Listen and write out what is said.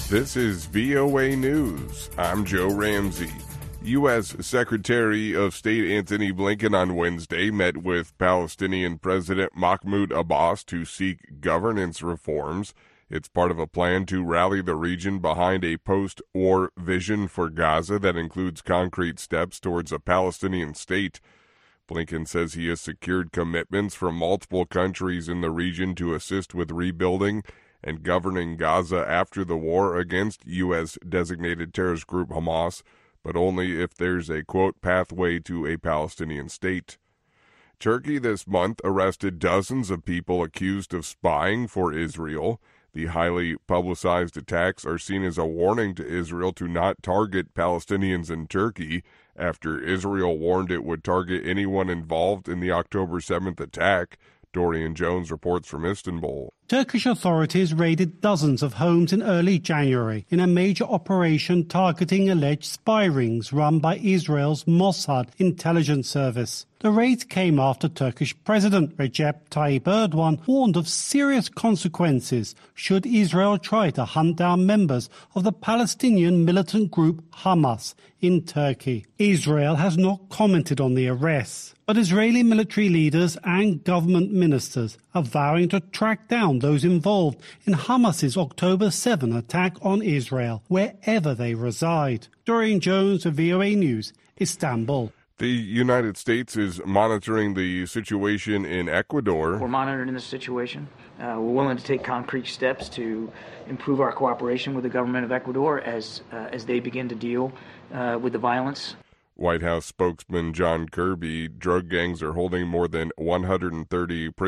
This is VOA News. I'm Joe Ramsey. U.S. Secretary of State Antony Blinken on Wednesday met with Palestinian President Mahmoud Abbas to seek governance reforms. It's part of a plan to rally the region behind a post-war vision for Gaza that includes concrete steps towards a Palestinian state. Blinken says he has secured commitments from multiple countries in the region to assist with rebuilding and governing Gaza after the war against U.S.-designated terrorist group Hamas, but only if there's a, quote, pathway to a Palestinian state. Turkey this month arrested dozens of people accused of spying for Israel. The highly publicized attacks are seen as a warning to Israel to not target Palestinians in Turkey after Israel warned it would target anyone involved in the October 7th attack. Dorian Jones reports from Istanbul. Turkish authorities raided dozens of homes in early January in a major operation targeting alleged spy rings run by Israel's Mossad intelligence service. The raids came after Turkish President Recep Tayyip Erdogan warned of serious consequences should Israel try to hunt down members of the Palestinian militant group Hamas in Turkey. Israel has not commented on the arrests, but Israeli military leaders and government ministers are vowing to track down those involved in Hamas's October 7 attack on Israel, wherever they reside. Dorian Jones of VOA News, Istanbul. The United States is monitoring the situation in Ecuador. We're monitoring the situation. We're willing to take concrete steps to improve our cooperation with the government of Ecuador as they begin to deal with the violence. White House spokesman John Kirby, drug gangs are holding more than 130 prisoners